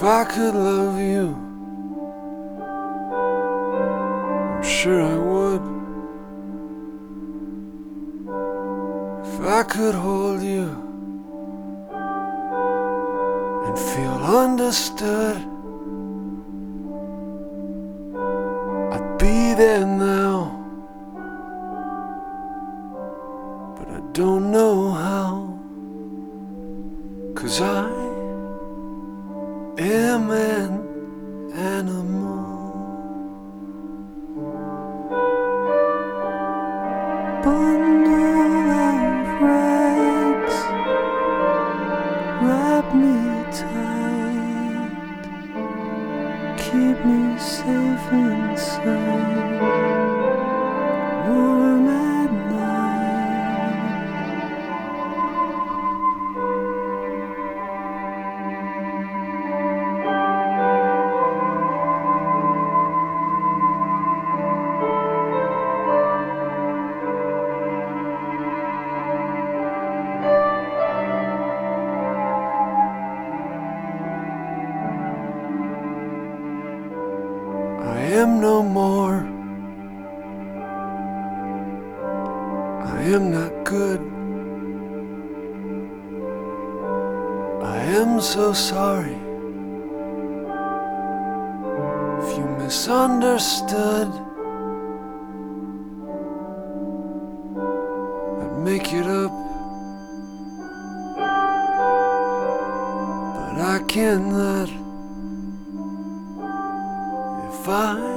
If I could love you, I'm sure I would. If I could hold you and feel understood, I'd be there now, but I don't know how, 'cause I am an animal. Bundle of rags, wrap me tight, keep me safe inside, warm at night. I am no more. I am not good. I am so sorry if you misunderstood. I'd make it up, but I cannot. If I